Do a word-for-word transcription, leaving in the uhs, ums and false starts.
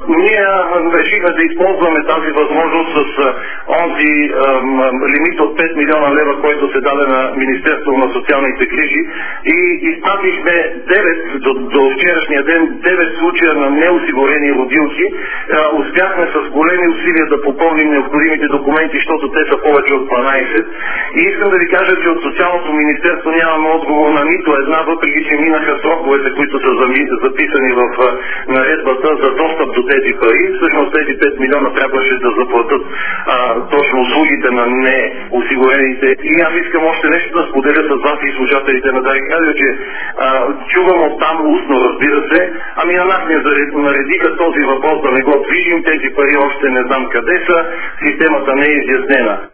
ние решихме да използваме тази възможност с онзи лимит от пет милиона лева, който се даде на Министерството на социалните грижи, и изпратихме девет до, до вчерашния ден девет случая на неосигурени родилки. Успяхме с големи усилия да попълним необходимите документи, защото те са повече от дванайсет. И искам да ви кажа, че от Социалното министерство нямаме отговор на нито една, въпреки че минаха сроковете, които са записани в наредбата за достъп до тези пари. Всъщност тези пет милиона трябваше да заплатят а, точно услугите на неосигурените. И аз искам още нещо да споделя с вас и слушателите на Дарик Радио, че а, чувам оттам устно, разбира се, ами на нас не наредиха този въпрос да не го движим, тези пари още не знам къде са, системата не е изяснена.